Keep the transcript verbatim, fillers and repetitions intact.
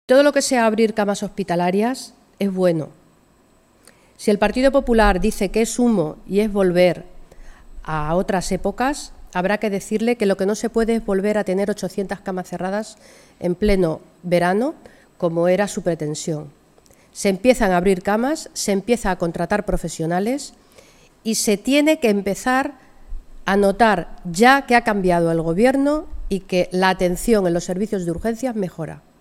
Todo lo que sea abrir camas hospitalarias es bueno. Si el Partido Popular dice que es humo y es volver a otras épocas, habrá que decirle que lo que no se puede es volver a tener ochocientas camas cerradas en pleno verano, como era su pretensión. Se empiezan a abrir camas, se empieza a contratar profesionales y se tiene que empezar a notar ya que ha cambiado el Gobierno y que la atención en los servicios de urgencias mejora.